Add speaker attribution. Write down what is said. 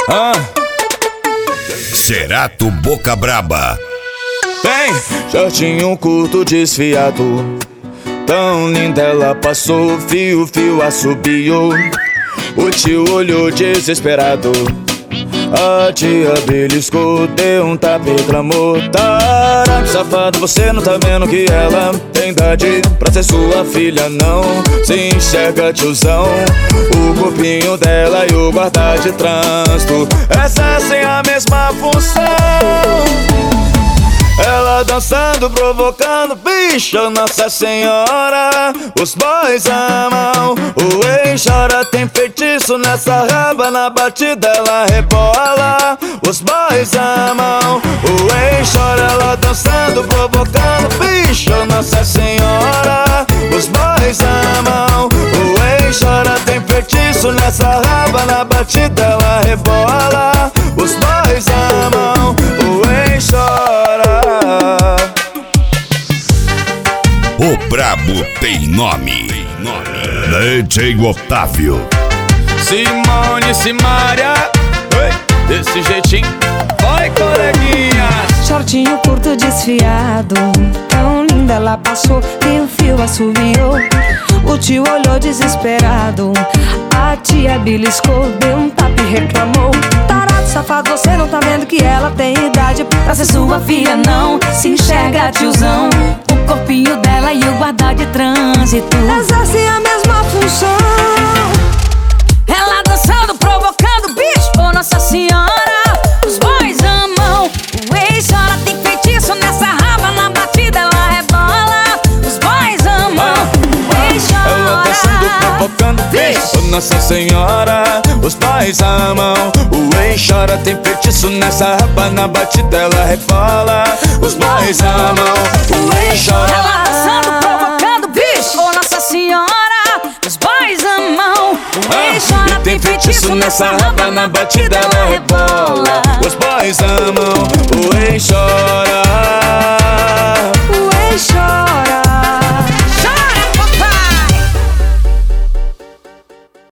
Speaker 1: Cerato Boca Braba.
Speaker 2: Tem shortinho curto desfiado, tão linda ela passou, fio, assobiou. O tio olhou desesperado, a tia beliscou, deu um tapa e clamou: tarado, safado, você não tá vendo que ela tem idade pra ser sua filha, não? Se enxerga, tiozão, o corpinho dela e o guarda de trânsito exercem a mesma função. Ela dançando, provocando, bicho, Nossa Senhora. Os boys amam, o ex chora, tem feitiço nessa raba, na batida ela rebola. Os boys amam, o ex chora, ela dançando, provocando, bicho, Nossa Senhora. Os boys amam, o ex chora, tem feitiço nessa raba, na batida ela rebola. Os boys amam, o ex chora.
Speaker 1: O brabo tem nome. DJ Otávio.
Speaker 2: Simone, Simária, desse jeitinho, vai, coleguinhas.
Speaker 3: Shortinho curto desfiado, tão linda ela passou, e o fio assobiou. O tio olhou desesperado, a tia beliscou, deu um tapa e reclamou: tarado, safado, você não tá vendo que ela tem idade pra ser sua filha, não? Se enxerga, tiozão, o corpinho dela e o guarda de trânsito exercem a mesma função. Ela dançando, provocando, bicho, oh Nossa Senhora. Os boys amam, o ex chora, tem feitiço nessa raba, na batida ela rebola. Os boys amam, o ex chora.
Speaker 2: Ela dançando, provocando, bicho, oh Nossa Senhora. Os boys amam, o ex chora, tem feitiço nessa raba, na batida ela rebola. Os boys amam, o ex chora.
Speaker 3: Ela dançando, provocando, bicho, oh Nossa Senhora. Os boys amam, o ex chora,
Speaker 2: tem feitiço nessa raba, na batida ela rebola. Os boys amam, o ex chora.